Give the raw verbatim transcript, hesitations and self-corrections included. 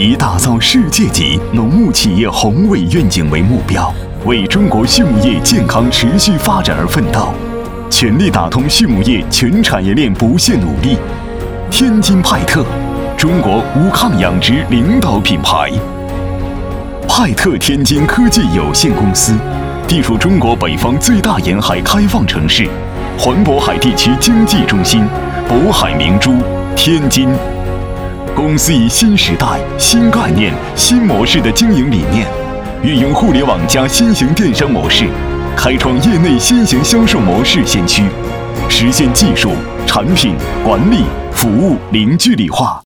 以打造世界级农牧企业宏伟愿景为目标，为中国畜牧业健康持续发展而奋斗，全力打通畜牧业全产业链不懈努力。天津派特，中国无抗养殖领导品牌。派特天津科技有限公司，地处中国北方最大沿海开放城市，环渤海地区经济中心，渤海明珠天津。公司以新时代、新概念、新模式的经营理念，运用互联网加新型电商模式，开创业内新型销售模式先驱，实现技术、产品、管理、服务零距离化。